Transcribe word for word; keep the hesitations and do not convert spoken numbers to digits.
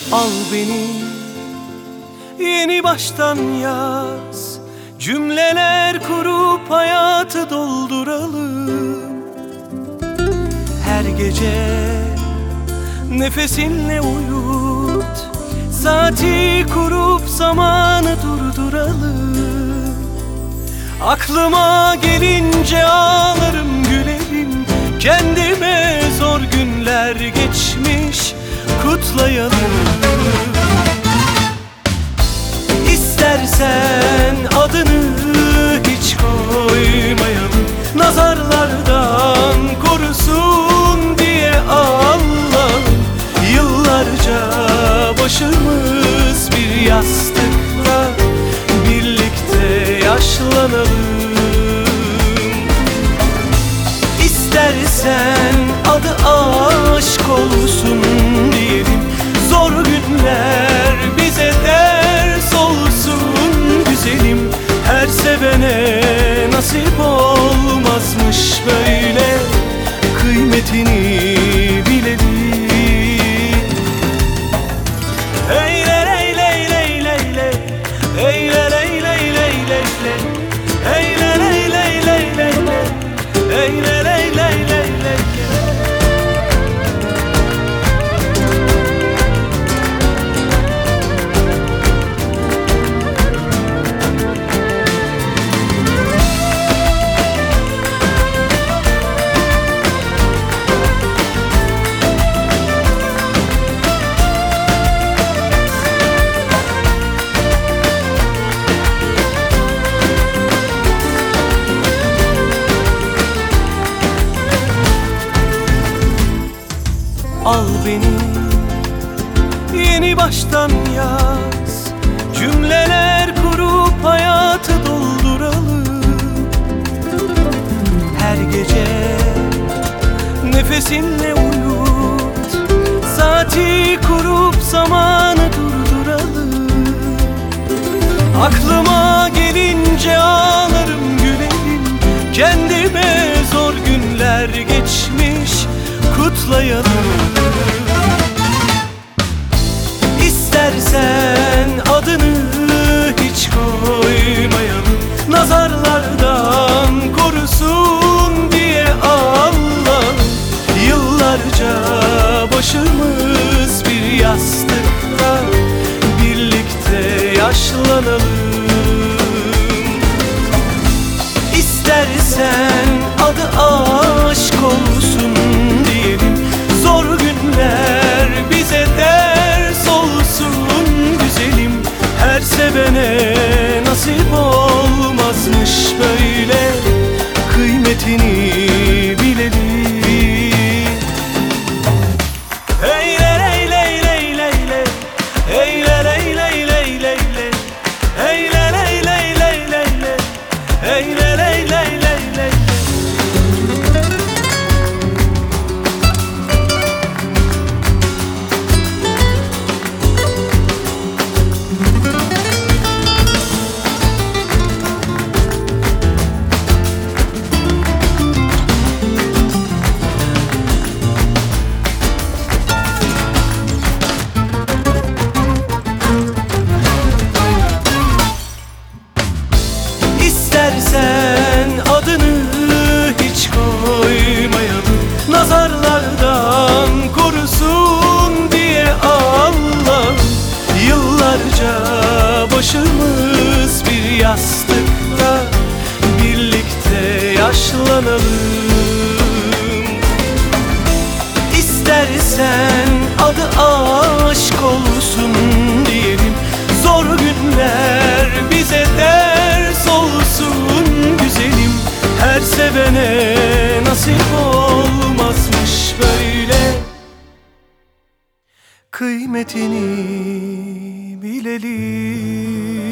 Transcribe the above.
Al beni, yeni baştan yaz. Cümleler kurup hayatı dolduralım. Her gece nefesinle uyut. Saati kurup zamanı durduralım. Aklıma gelince ağlarım gülerim. Kendime zor günler geçmiş, kutlayalım. İstersen adını hiç koymayalım. Nazarlardan korusun diye Allah'ım. Yıllarca başımız bir yastıkla birlikte yaşlanalım. İstersen adı aşk olsun diyelim. Zor günler bize ders olsun güzelim. Her sevene nasip olmazmış böyle, kıymetini bilelim. Eyle ley ley ley ley ley, eyle ley ley ley ley ley, eyle ley ley ley ley ley, eyle ley ley ley ley. Al beni, yeni baştan yaz. Cümleler kurup hayatı dolduralım. Her gece nefesinle uyut. Saati kurup zamanı durduralım. Aklıma gelince ağlarım gülerim. Kendime zor günler geçmiş, kutlayalım. İstersen adını hiç koymayalım. Nazarlardan korusun diye Allah'ım. Yıllarca başımız bir yastıkla birlikte yaşlanalım. İstersen adı aşk olsun diyelim. Zor günler bize ders olsun güzelim. Her sevene nasip olmazmış böyle, kıymetini bilelim. Eyle ley ley ley ley ley, eyle ley ley ley ley ley, eyle ley ley ley ley ley, eyle ley ley ley ley. İstersen adını hiç koymayalım. Nazarlardan korusun diye Allah'ım. Yıllarca başımız bir yastıkta birlikte yaşlanalım. İstersen adı aşk olsun diyelim. Zor günler bize ders olsun güzelim. Her sevene nasip olmazmış böyle, kıymetini bilelim.